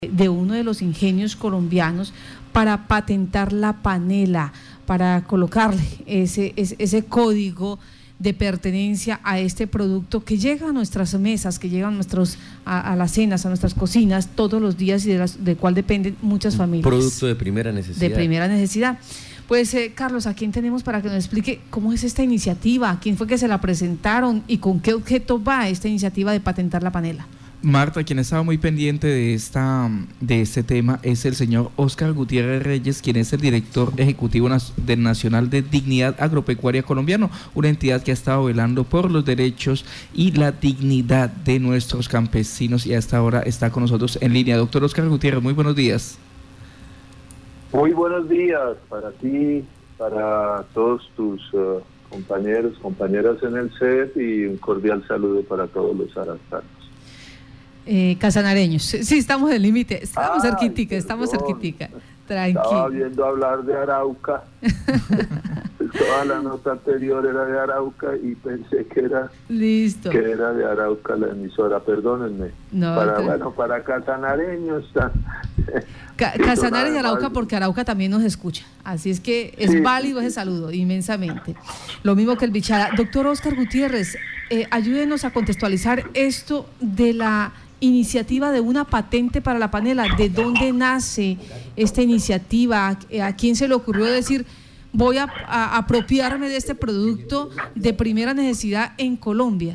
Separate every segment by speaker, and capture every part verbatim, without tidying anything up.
Speaker 1: de uno de los ingenios colombianos para patentar la panela, para colocarle ese, ese, ese código de pertenencia a este producto que llega a nuestras mesas, que llega a, nuestros, a, a las cenas, a nuestras cocinas todos los días y de, las, de cual dependen muchas familias.
Speaker 2: Producto de primera necesidad.
Speaker 1: De primera necesidad. Pues, eh, Carlos, ¿a quién tenemos para que nos explique cómo es esta iniciativa? ¿A quién fue que se la presentaron y con qué objeto va esta iniciativa de patentar la panela?
Speaker 3: Marta, quien estaba muy pendiente de esta de este tema es el señor Óscar Gutiérrez Reyes, quien es el director ejecutivo del Nacional de Dignidad Agropecuaria Colombiano, una entidad que ha estado velando por los derechos y la dignidad de nuestros campesinos, y hasta ahora está con nosotros en línea. Doctor Óscar Gutiérrez, muy buenos días.
Speaker 4: Muy buenos días para ti, para todos tus uh, compañeros, compañeras en el C E T, y un cordial saludo para todos los arastanos.
Speaker 1: Eh, casanareños, sí, estamos en el límite, estamos
Speaker 4: Ay,
Speaker 1: cerquitica, estamos
Speaker 4: perdón.
Speaker 1: cerquitica, tranquilo.
Speaker 4: Estaba viendo hablar de Arauca, toda la nota anterior era de Arauca y pensé que era,
Speaker 1: Listo.
Speaker 4: que era de Arauca la emisora, perdónenme.
Speaker 1: No,
Speaker 4: para,
Speaker 1: pero...
Speaker 4: bueno, para casanareños.
Speaker 1: Ca Casanares y Arauca, porque Arauca también nos escucha, así es que es sí, válido ese saludo, inmensamente. Lo mismo que el Bichara. Doctor Óscar Gutiérrez, eh, ayúdenos a contextualizar esto de la iniciativa de una patente para la panela. ¿De dónde nace esta iniciativa? ¿A, a quién se le ocurrió decir voy a, a apropiarme de este producto de primera necesidad en Colombia?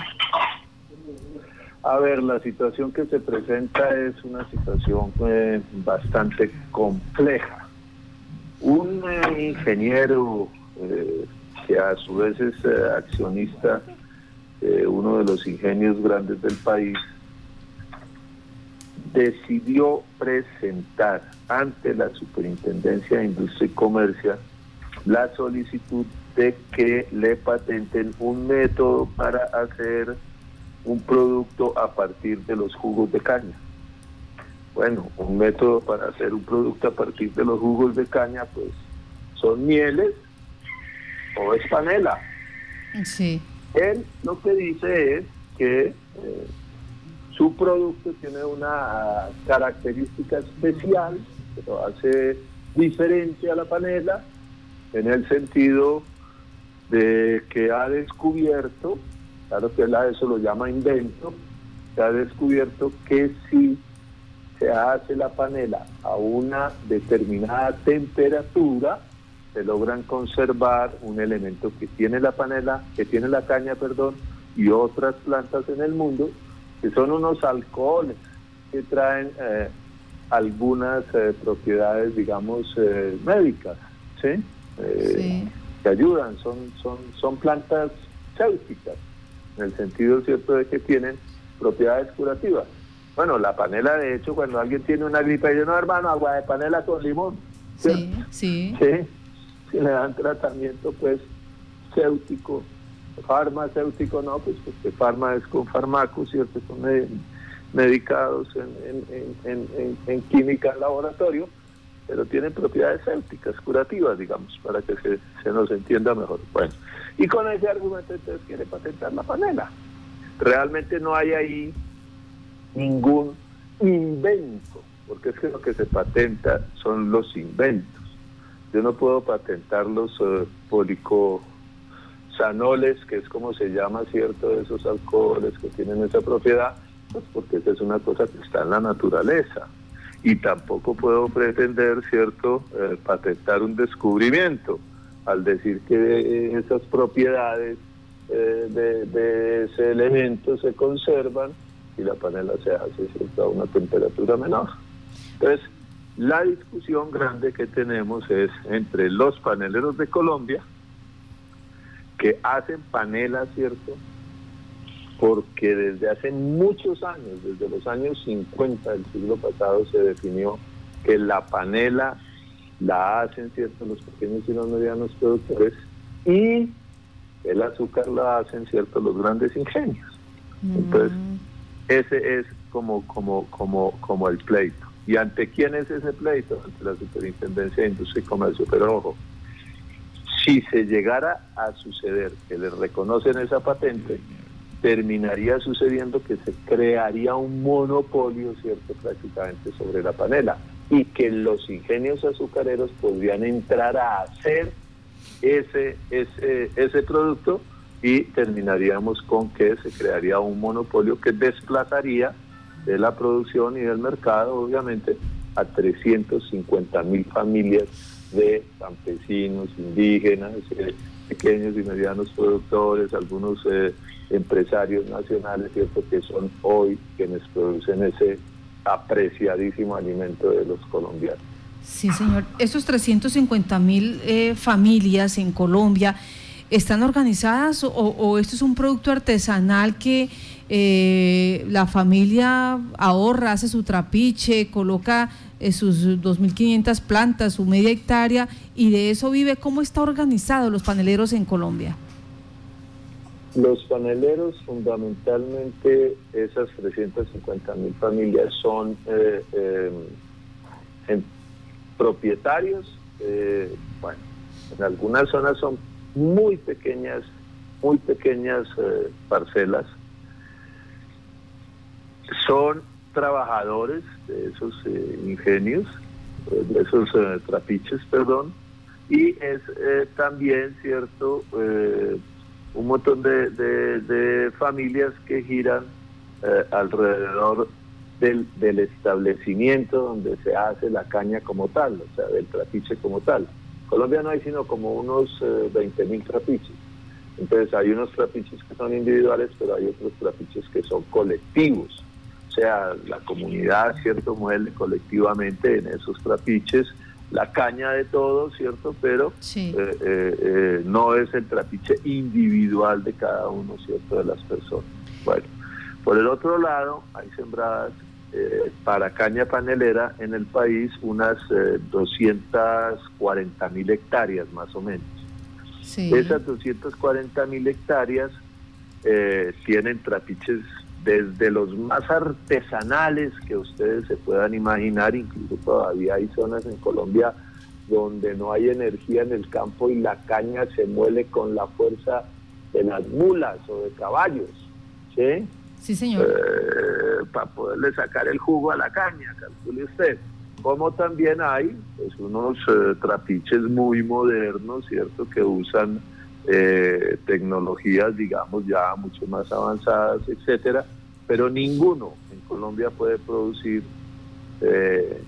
Speaker 4: A ver, la situación que se presenta es una situación eh, bastante compleja. Un eh, ingeniero eh, que a su vez es eh, accionista de eh, uno de los ingenios grandes del país, decidió presentar ante la Superintendencia de Industria y Comercio la solicitud de que le patenten un método para hacer un producto a partir de los jugos de caña. Bueno, un método para hacer un producto a partir de los jugos de caña, pues, son mieles o es panela.
Speaker 1: Sí.
Speaker 4: Él lo que dice es que eh, su producto tiene una característica especial que lo hace diferente a la panela, en el sentido de que ha descubierto, claro que él a eso lo llama invento, se ha descubierto que si se hace la panela a una determinada temperatura, se logran conservar un elemento que tiene la panela, que tiene la caña, perdón, y otras plantas en el mundo, que son unos alcoholes que traen eh, algunas eh, propiedades, digamos, eh, médicas, ¿sí? Eh,
Speaker 1: sí.
Speaker 4: Que ayudan, son, son, son plantas céuticas, en el sentido cierto de que tienen propiedades curativas. Bueno, la panela, de hecho, cuando alguien tiene una gripe, dice, no, hermano, agua de panela con limón.
Speaker 1: Sí, sí.
Speaker 4: Sí, si le dan tratamiento, pues, céutico, farmacéutico, no, pues, porque farma es con fármacos, ¿cierto? Son med medicados en, en, en, en, en química en laboratorio, pero tienen propiedades céuticas, curativas, digamos, para que se, se nos entienda mejor. Bueno, y con ese argumento entonces quiere patentar la panela. Realmente no hay ahí ningún invento, porque es que lo que se patenta son los inventos. Yo no puedo patentar los uh, policosanoles, que es como se llama, cierto, de esos alcoholes que tienen esa propiedad, pues porque esa es una cosa que está en la naturaleza. Y tampoco puedo pretender, cierto, eh, patentar un descubrimiento al decir que eh, esas propiedades eh, de, de ese elemento se conservan y la panela se hace, cierto, a una temperatura menor. Entonces, la discusión grande que tenemos es entre los paneleros de Colombia, que hacen panela, cierto, porque desde hace muchos años, desde los años cincuenta del siglo pasado, se definió que la panela la hacen, cierto, los pequeños y los medianos productores, y el azúcar la hacen, cierto, los grandes ingenios. Mm. Entonces, ese es como, como, como, como el pleito. ¿Y ante quién es ese pleito? Ante la Superintendencia de Industria y Comercio. Pero ojo, si se llegara a suceder que les reconocen esa patente, terminaría sucediendo que se crearía un monopolio, ¿cierto?, prácticamente sobre la panela, y que los ingenios azucareros podrían entrar a hacer ese, ese, ese producto, y terminaríamos con que se crearía un monopolio que desplazaría de la producción y del mercado, obviamente, a trescientas cincuenta mil familias de campesinos, indígenas, eh, pequeños y medianos productores, algunos eh, empresarios nacionales, ¿cierto?, que son hoy quienes producen ese apreciadísimo alimento de los colombianos.
Speaker 1: Sí, señor. Esos trescientas cincuenta mil eh, familias en Colombia, ¿están organizadas o, o esto es un producto artesanal que eh, la familia ahorra, hace su trapiche, coloca eh, sus dos mil quinientas plantas, su media hectárea, y de eso vive? ¿Cómo está organizado los paneleros en Colombia?
Speaker 4: Los paneleros, fundamentalmente, esas trescientas cincuenta mil familias son eh, eh, en, propietarios, eh, bueno, en algunas zonas son muy pequeñas, muy pequeñas eh, parcelas, son trabajadores de esos eh, ingenios, de esos eh, trapiches, perdón, y es eh, también, cierto, eh, un montón de, de, de familias que giran eh, alrededor del, del establecimiento donde se hace la caña como tal, o sea, del trapiche como tal. En Colombia no hay sino como unos eh, veinte mil trapiches. Entonces hay unos trapiches que son individuales, pero hay otros trapiches que son colectivos. O sea, la comunidad, ¿cierto?, muele colectivamente en esos trapiches la caña de todos, ¿cierto? Pero sí. eh, eh, eh, no es el trapiche individual de cada uno, ¿cierto?, de las personas. Bueno, por el otro lado, hay sembradas eh, para caña panelera en el país unas eh, doscientas cuarenta mil hectáreas más o menos. Sí. Esas doscientas cuarenta mil hectáreas eh, tienen trapiches desde los más artesanales que ustedes se puedan imaginar. Incluso todavía hay zonas en Colombia donde no hay energía en el campo y la caña se muele con la fuerza de las mulas o de caballos, ¿sí?
Speaker 1: Sí, señor.
Speaker 4: Eh, para poderle sacar el jugo a la caña, calcule usted. Como también hay pues, unos eh, trapiches muy modernos, ¿cierto?, que usan eh, tecnologías, digamos, ya mucho más avanzadas, etcétera, pero ninguno en Colombia puede producir eh,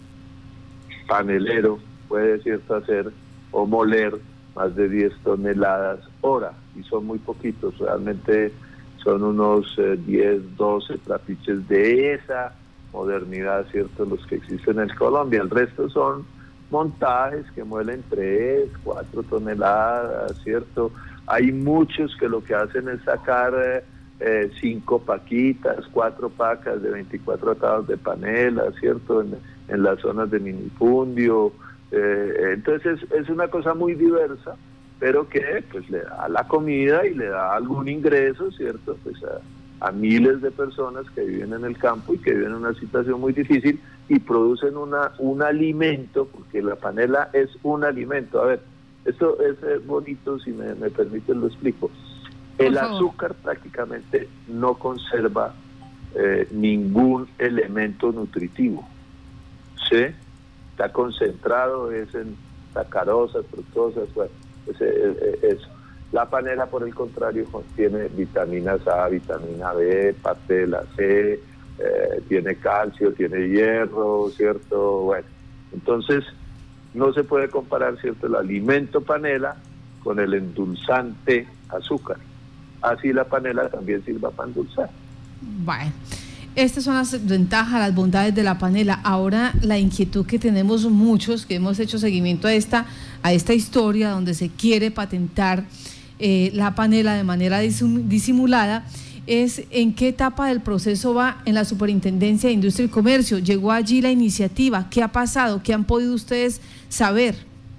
Speaker 4: panelero, puede, ¿cierto?, hacer o moler más de diez toneladas hora, y son muy poquitos, realmente son unos eh, diez, doce trapiches de esa modernidad, ¿cierto?, los que existen en Colombia. El resto son montajes que muelen tres, cuatro toneladas, ¿cierto? Hay muchos que lo que hacen es sacar eh, eh, cinco paquitas, cuatro pacas de veinticuatro atados de panela, ¿cierto?, en, en las zonas de minifundio. Eh, entonces es, es una cosa muy diversa, pero que pues le da la comida y le da algún ingreso, ¿cierto?, pues a, a miles de personas que viven en el campo y que viven en una situación muy difícil y producen una un alimento, porque la panela es un alimento. A ver, esto es eh, bonito, si me, me permiten lo explico. El azúcar prácticamente no conserva eh, ningún elemento nutritivo, ¿sí? Está concentrado, es en sacarosas, fructosas, bueno, es, es, es eso. La panela, por el contrario, contiene vitaminas A, vitamina B, parte de la C, eh, tiene calcio, tiene hierro, ¿cierto? Bueno, entonces no se puede comparar, ¿cierto?, el alimento panela con el endulzante azúcar. Así la panela también sirve para endulzar.
Speaker 1: Bueno, estas son las ventajas, las bondades de la panela. Ahora la inquietud que tenemos muchos, que hemos hecho seguimiento a esta, a esta historia donde se quiere patentar eh, la panela de manera disimulada, es en qué etapa del proceso va en la Superintendencia de Industria y Comercio. ¿Llegó allí la iniciativa? ¿Qué ha pasado? ¿Qué han podido ustedes saber?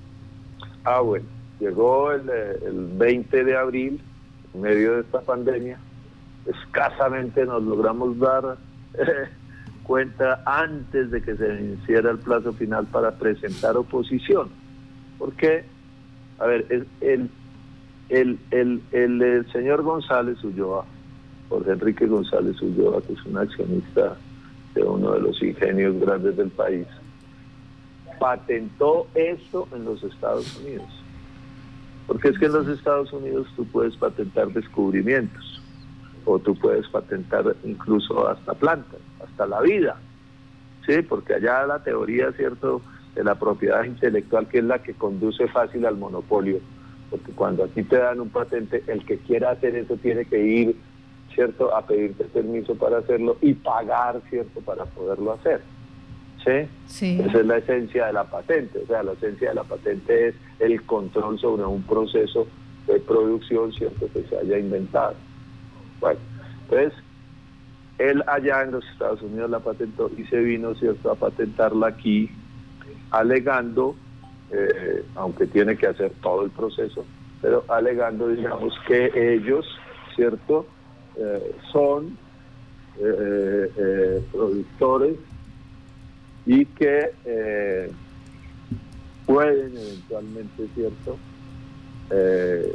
Speaker 4: Ah, bueno, llegó el, el veinte de abril, en medio de esta pandemia. Escasamente nos logramos dar eh, cuenta antes de que se venciera el plazo final para presentar oposición. Porque, a ver, el, el, el, el, el, el señor González Ulloa Jorge Enrique González Ulloa, que es un accionista de uno de los ingenios grandes del país, patentó esto en los Estados Unidos. Porque es que en los Estados Unidos tú puedes patentar descubrimientos, o tú puedes patentar incluso hasta plantas, hasta la vida, ¿sí? Porque allá la teoría, ¿cierto?, de la propiedad intelectual, que es la que conduce fácil al monopolio, porque cuando a ti te dan un patente, el que quiera hacer eso tiene que ir, ¿cierto?, a pedirte permiso para hacerlo y pagar, ¿cierto?, para poderlo hacer. ¿Sí?
Speaker 1: Sí.
Speaker 4: Esa es la esencia de la patente. O sea, la esencia de la patente es el control sobre un proceso de producción, ¿cierto?, que se haya inventado. Bueno, entonces, él allá en los Estados Unidos la patentó y se vino, ¿cierto?, a patentarla aquí, alegando, eh, aunque tiene que hacer todo el proceso, pero alegando, digamos, que ellos, ¿cierto?, eh, son eh, eh, productores y que eh, pueden eventualmente, ¿cierto?, eh,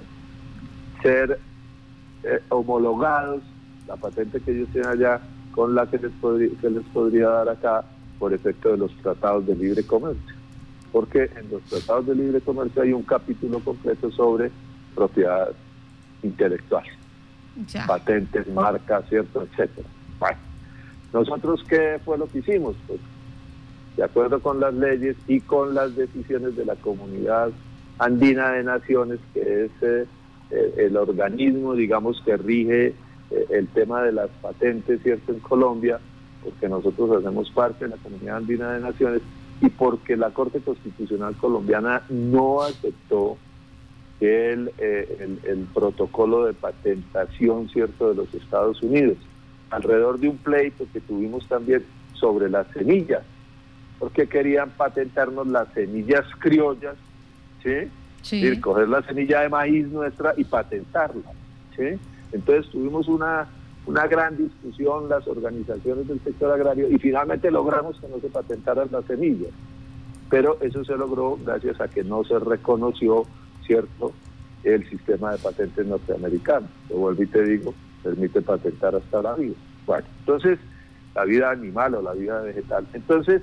Speaker 4: ser eh, homologados, la patente que ellos tienen allá, con la que les, podría, que les podría dar acá por efecto de los tratados de libre comercio. Porque en los tratados de libre comercio hay un capítulo completo sobre propiedad intelectual, ya. Patentes, marcas, ¿cierto?, etcétera. Bueno, nosotros, ¿qué fue lo que hicimos? Pues, de acuerdo con las leyes y con las decisiones de la Comunidad Andina de Naciones, que es eh, el organismo, digamos, que rige eh, el tema de las patentes, ¿cierto?, en Colombia, porque nosotros hacemos parte de la Comunidad Andina de Naciones y porque la Corte Constitucional colombiana no aceptó que el, eh, el, el protocolo de patentación, ¿cierto?, de los Estados Unidos, alrededor de un pleito que tuvimos también sobre las semillas, porque querían patentarnos las semillas criollas, ¿sí? Sí. Y coger la semilla de maíz nuestra y patentarla, ¿sí? Entonces tuvimos una, una gran discusión, las organizaciones del sector agrario, y finalmente logramos que no se patentaran las semillas. Pero eso se logró gracias a que no se reconoció, ¿cierto?, el sistema de patentes norteamericano. Yo vuelvo y te digo, permite patentar hasta la vida. Bueno, entonces, la vida animal o la vida vegetal. Entonces,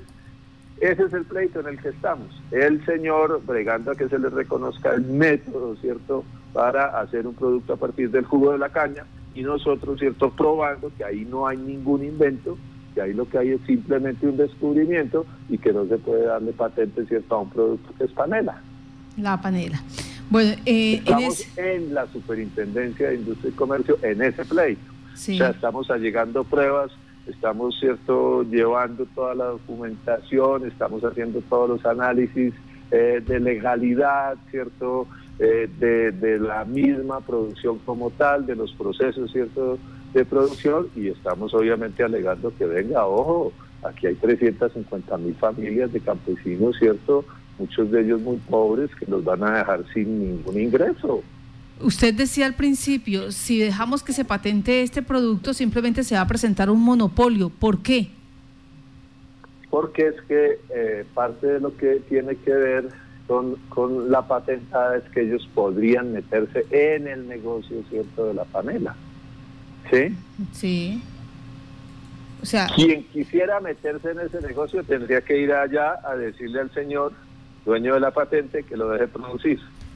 Speaker 4: ese es el pleito en el que estamos. El señor bregando a que se le reconozca el método, ¿cierto?, para hacer un producto a partir del jugo de la caña, y nosotros, ¿cierto?, probando que ahí no hay ningún invento, que ahí lo que hay es simplemente un descubrimiento y que no se puede darle patente, ¿cierto?, a un producto que es panela.
Speaker 1: La panela. Bueno, eh,
Speaker 4: estamos
Speaker 1: en, ese...
Speaker 4: en la Superintendencia de Industria y Comercio en ese pleito. Sí. O sea, estamos allegando pruebas, estamos, ¿cierto?, llevando toda la documentación, estamos haciendo todos los análisis eh, de legalidad, ¿cierto?, eh, de, de la misma producción como tal, de los procesos, ¿cierto?, de producción, y estamos obviamente alegando que venga, ojo, aquí hay trescientas cincuenta mil familias de campesinos, ¿cierto?, muchos de ellos muy pobres, que los van a dejar sin ningún ingreso.
Speaker 1: Usted decía al principio, si dejamos que se patente este producto, simplemente se va a presentar un monopolio. ¿Por qué?
Speaker 4: Porque es que eh, parte de lo que tiene que ver con, con la patentada es que ellos podrían meterse en el negocio, ¿cierto?, de la panela. ¿Sí?
Speaker 1: Sí. O sea,
Speaker 4: quien quisiera meterse en ese negocio tendría que ir allá a decirle al señor dueño de la patente que lo deje producir.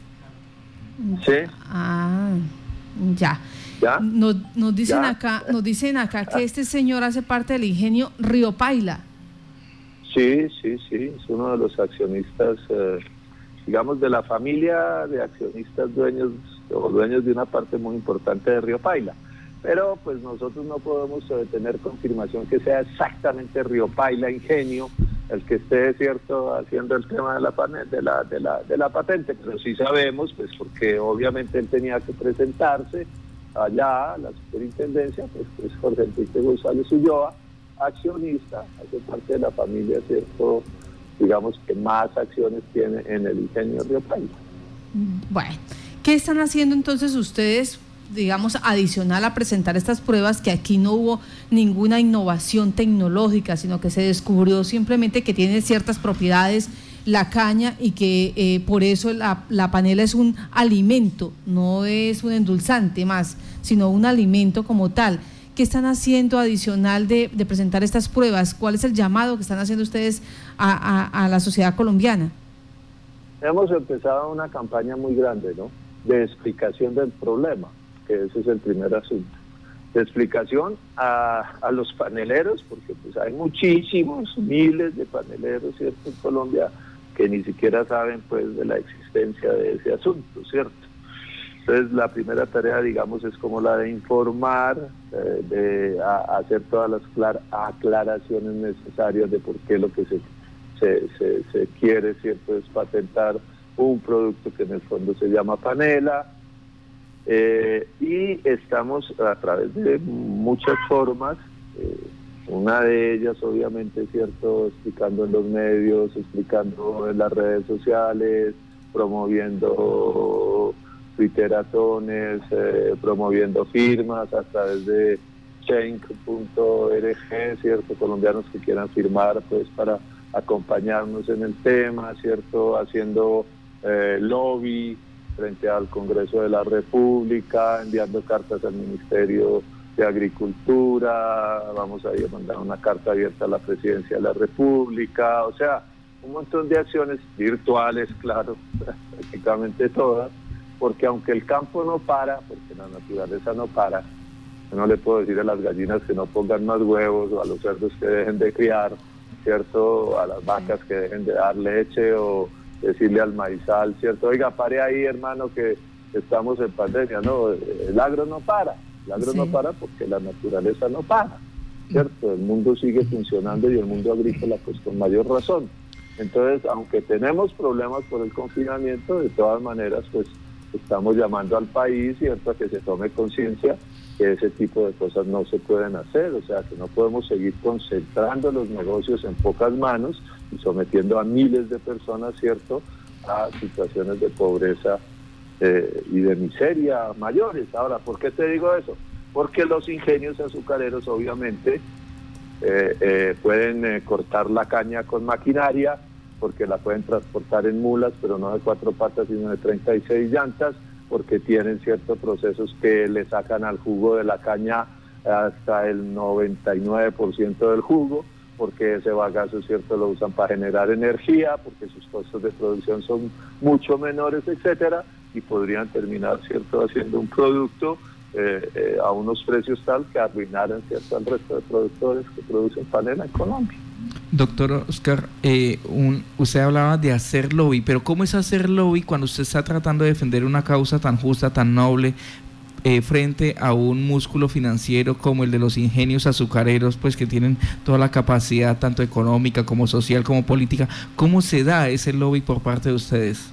Speaker 4: ¿Sí?
Speaker 1: Ah, ya.
Speaker 4: ¿Ya?
Speaker 1: Nos, nos dicen
Speaker 4: ¿Ya?
Speaker 1: acá, nos dicen acá que este señor hace parte del ingenio Río Paila.
Speaker 4: Sí, sí, sí, es uno de los accionistas, eh, digamos, de la familia de accionistas dueños o dueños de una parte muy importante de Río Paila. Pero pues nosotros no podemos eh, tener confirmación que sea exactamente Río Paila Ingenio el que esté, cierto, haciendo el tema de la, de la de la de la patente, pero sí sabemos, pues porque obviamente él tenía que presentarse allá a la superintendencia, pues es Jorge Enrique González Ulloa, accionista, hace parte de la familia, cierto, digamos, que más acciones tiene en el ingenio Río Paila.
Speaker 1: Bueno, ¿qué están haciendo entonces ustedes, digamos, adicional a presentar estas pruebas, que aquí no hubo ninguna innovación tecnológica, sino que se descubrió simplemente que tiene ciertas propiedades la caña y que eh, por eso la, la panela es un alimento, no es un endulzante más, sino un alimento como tal. ¿Qué están haciendo adicional de, de presentar estas pruebas? ¿Cuál es el llamado que están haciendo ustedes a, a, a la sociedad colombiana?
Speaker 4: Hemos empezado una campaña muy grande, ¿no?, de explicación del problema, que ese es el primer asunto. De explicación a, a los paneleros, porque pues hay muchísimos, miles de paneleros, ¿cierto?, en Colombia, que ni siquiera saben pues de la existencia de ese asunto, ¿cierto? Entonces la primera tarea, digamos, es como la de informar, eh, de a, hacer todas las clar, aclaraciones necesarias de por qué lo que se, se, se, se quiere, ¿cierto?, es patentar un producto que en el fondo se llama panela, eh, y estamos a través de muchas formas, eh, una de ellas obviamente, ¿cierto?, explicando en los medios, explicando en las redes sociales, promoviendo twitteratones, eh, promoviendo firmas a través de change punto org, ¿cierto?, colombianos que quieran firmar pues para acompañarnos en el tema, ¿cierto?, haciendo eh, lobby frente al Congreso de la República, enviando cartas al Ministerio de Agricultura, vamos a ir a mandar una carta abierta a la Presidencia de la República, o sea, un montón de acciones virtuales, claro, prácticamente todas, porque aunque el campo no para, porque la naturaleza no para, yo no le puedo decir a las gallinas que no pongan más huevos, o a los cerdos que dejen de criar, ¿cierto?, a las vacas que dejen de dar leche, o decirle al maizal, ¿cierto?, oiga, pare ahí, hermano, que estamos en pandemia. No, el agro no para, el agro sí. no para porque la naturaleza no para, ¿cierto? El mundo sigue funcionando y el mundo agrícola pues con mayor razón. Entonces, aunque tenemos problemas por el confinamiento, de todas maneras pues estamos llamando al país, ¿cierto?, a que se tome conciencia que ese tipo de cosas no se pueden hacer, o sea, que no podemos seguir concentrando los negocios en pocas manos y sometiendo a miles de personas, ¿cierto?, a situaciones de pobreza eh, y de miseria mayores. Ahora, ¿por qué te digo eso? Porque los ingenios azucareros obviamente eh, eh, pueden eh, cortar la caña con maquinaria, porque la pueden transportar en mulas, pero no de cuatro patas, sino de treinta y seis llantas, porque tienen ciertos procesos que le sacan al jugo de la caña hasta el noventa y nueve por ciento del jugo, porque ese bagazo, ¿cierto?, lo usan para generar energía, porque sus costos de producción son mucho menores, etcétera, y podrían terminar, ¿cierto?, haciendo un producto eh, eh, a unos precios tal que arruinaran, ¿cierto?, al resto de productores que producen panela en Colombia.
Speaker 3: Doctor Oscar, eh, un, usted hablaba de hacer lobby, pero ¿cómo es hacer lobby cuando usted está tratando de defender una causa tan justa, tan noble, eh, frente a un músculo financiero como el de los ingenios azucareros, pues que tienen toda la capacidad, tanto económica como social como política? ¿Cómo se da ese lobby por parte de ustedes?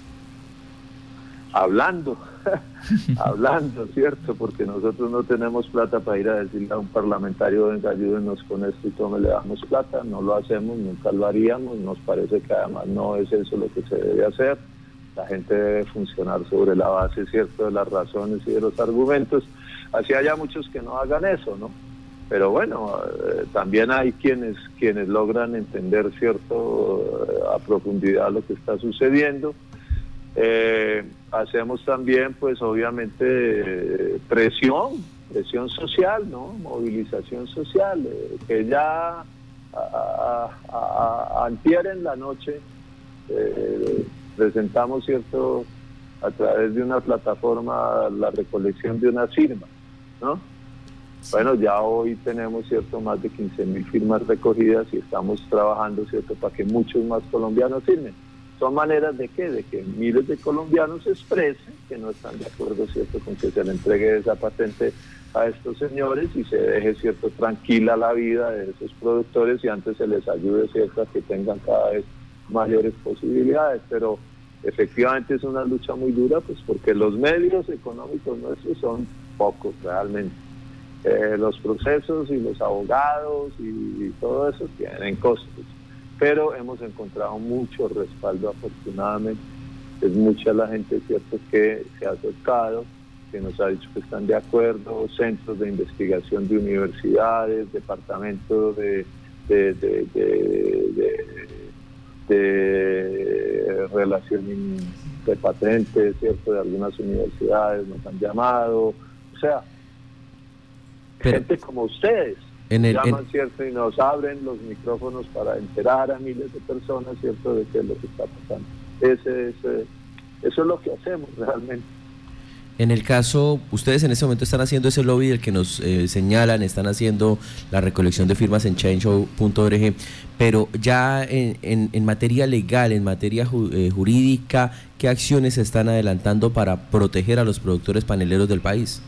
Speaker 4: Hablando, hablando, ¿cierto? Porque nosotros no tenemos plata para ir a decirle a un parlamentario, venga, ayúdenos con esto y todo, le damos plata, no lo hacemos, nunca lo haríamos, nos parece que además no es eso lo que se debe hacer. La gente debe funcionar sobre la base, ¿cierto?, de las razones y de los argumentos, así haya muchos que no hagan eso, ¿no? Pero bueno, eh, también hay quienes, quienes logran entender, ¿cierto?, a profundidad lo que está sucediendo. Eh, hacemos también pues obviamente eh, presión, presión social, ¿no?, movilización social, eh, que ya a, a, a, a antier en la noche eh, presentamos, ¿cierto?, a través de una plataforma la recolección de unas firmas, ¿no? Sí. Bueno, ya hoy tenemos, ¿cierto?, más de quince mil firmas recogidas y estamos trabajando, ¿cierto?, para que muchos más colombianos firmen. Son maneras de qué, de que miles de colombianos expresen que no están de acuerdo, ¿cierto?, con que se le entregue esa patente a estos señores y se deje, ¿cierto?, tranquila la vida de esos productores y antes se les ayude, ¿cierto?, a que tengan cada vez mayores posibilidades. Pero efectivamente es una lucha muy dura, pues porque los medios económicos nuestros son pocos realmente. Eh, los procesos y los abogados y, y todo eso tienen costos. Pero hemos encontrado mucho respaldo, afortunadamente. Es mucha la gente, cierto, que se ha acercado, que nos ha dicho que están de acuerdo, centros de investigación de universidades, departamentos de, de, de, de, de, de relación de patentes, ¿cierto? De algunas universidades nos han llamado, o sea, Pero, gente como ustedes en el, llaman, en... ¿cierto? Y nos abren los micrófonos para enterar a miles de personas, ¿cierto? De qué es lo que está pasando. Ese, ese, eso es lo que hacemos realmente.
Speaker 2: En el caso, ustedes en este momento están haciendo ese lobby del que nos eh, señalan, están haciendo la recolección de firmas en change punto org, pero ya en, en, en materia legal, en materia ju, eh, jurídica, ¿qué acciones se están adelantando para proteger a los productores paneleros del país?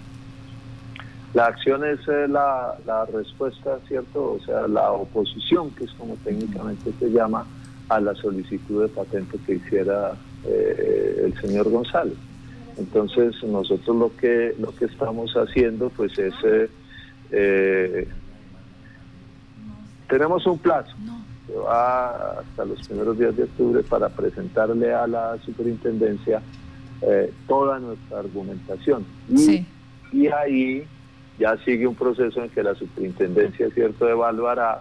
Speaker 4: La acción es eh, la, la respuesta, ¿cierto? O sea, la oposición, que es como técnicamente se llama, a la solicitud de patente que hiciera eh, el señor González. Entonces nosotros lo que lo que estamos haciendo pues es eh, eh, tenemos un plazo que va hasta los primeros días de octubre para presentarle a la superintendencia eh, toda nuestra argumentación y, sí. y ahí ya sigue un proceso en que la superintendencia, cierto, evaluará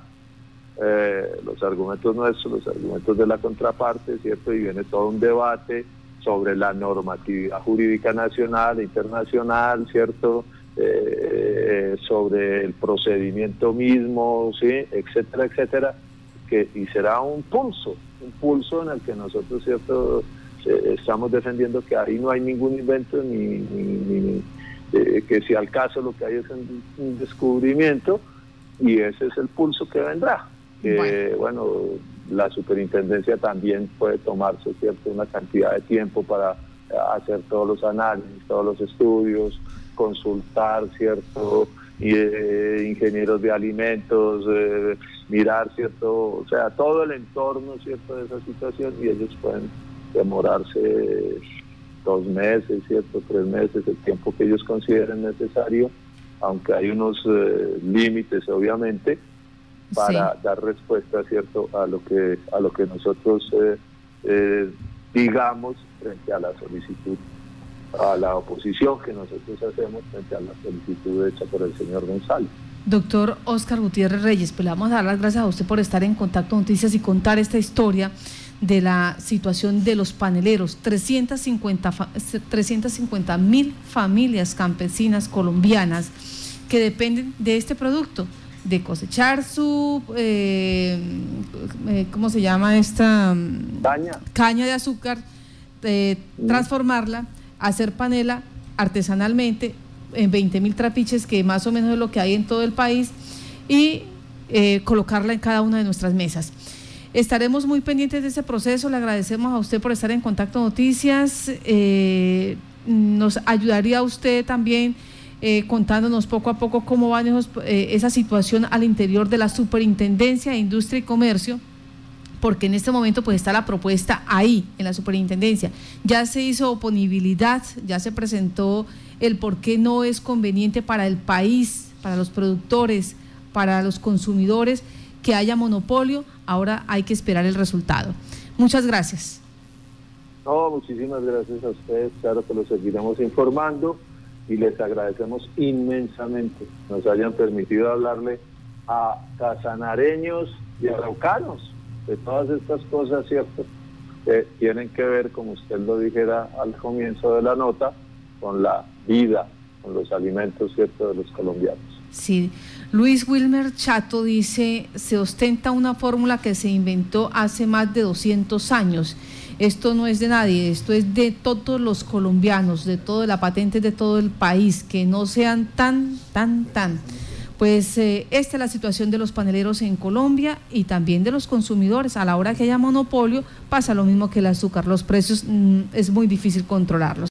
Speaker 4: eh, los argumentos nuestros, los argumentos de la contraparte, cierto, y viene todo un debate sobre la normatividad jurídica nacional e internacional, ¿cierto? Eh, sobre el procedimiento mismo, ¿sí? Etcétera, etcétera, que, y será un pulso, un pulso en el que nosotros, ¿cierto? Eh, estamos defendiendo que ahí no hay ningún invento, ni, ni, ni eh, que si al caso lo que hay es un, un descubrimiento, y ese es el pulso que vendrá. Que, bueno, bueno la superintendencia también puede tomarse, ¿cierto?, una cantidad de tiempo para hacer todos los análisis, todos los estudios, consultar, ¿cierto?, y, eh, ingenieros de alimentos, eh, mirar, ¿cierto?, o sea, todo el entorno, ¿cierto?, de esa situación, y ellos pueden demorarse dos meses, ¿cierto?, tres meses, el tiempo que ellos consideren necesario, aunque hay unos eh, límites, obviamente, para sí. dar respuesta, cierto, a lo que a lo que nosotros eh, eh, digamos frente a la solicitud, a la oposición que nosotros hacemos frente a la solicitud hecha por el señor González.
Speaker 1: Doctor Óscar Gutiérrez Reyes, pues le vamos a dar las gracias a usted por estar en Contacto Noticias y contar esta historia de la situación de los paneleros. trescientas cincuenta mil familias campesinas colombianas que dependen de este producto, de cosechar su, eh, eh, ¿cómo se llama esta?
Speaker 4: Caña.
Speaker 1: Caña de azúcar, eh, mm. transformarla, hacer panela artesanalmente en veinte mil trapiches, que más o menos es lo que hay en todo el país, y eh, colocarla en cada una de nuestras mesas. Estaremos muy pendientes de ese proceso. Le agradecemos a usted por estar en Contacto Noticias. Eh, nos ayudaría usted también Eh, contándonos poco a poco cómo va esos, eh, esa situación al interior de la Superintendencia de Industria y Comercio, porque en este momento pues está la propuesta ahí, en la Superintendencia. Ya se hizo oponibilidad, ya se presentó el por qué no es conveniente para el país, para los productores, para los consumidores, que haya monopolio. Ahora hay que esperar el resultado. Muchas gracias.
Speaker 4: No, muchísimas gracias a ustedes, claro que los seguiremos informando. Y les agradecemos inmensamente nos hayan permitido hablarle a casanareños y araucanos de todas estas cosas, ¿cierto?, que tienen que ver, como usted lo dijera al comienzo de la nota, con la vida, con los alimentos, ¿cierto?, de los colombianos.
Speaker 1: Sí, Luis Wilmer Chato dice, se ostenta una fórmula que se inventó hace más de doscientos años. Esto no es de nadie, esto es de todos los colombianos, de toda la patente de todo el país, que no sean tan, tan, tan. Pues eh, esta es la situación de los paneleros en Colombia y también de los consumidores. A la hora que haya monopolio pasa lo mismo que el azúcar, los precios mmm, es muy difícil controlarlos.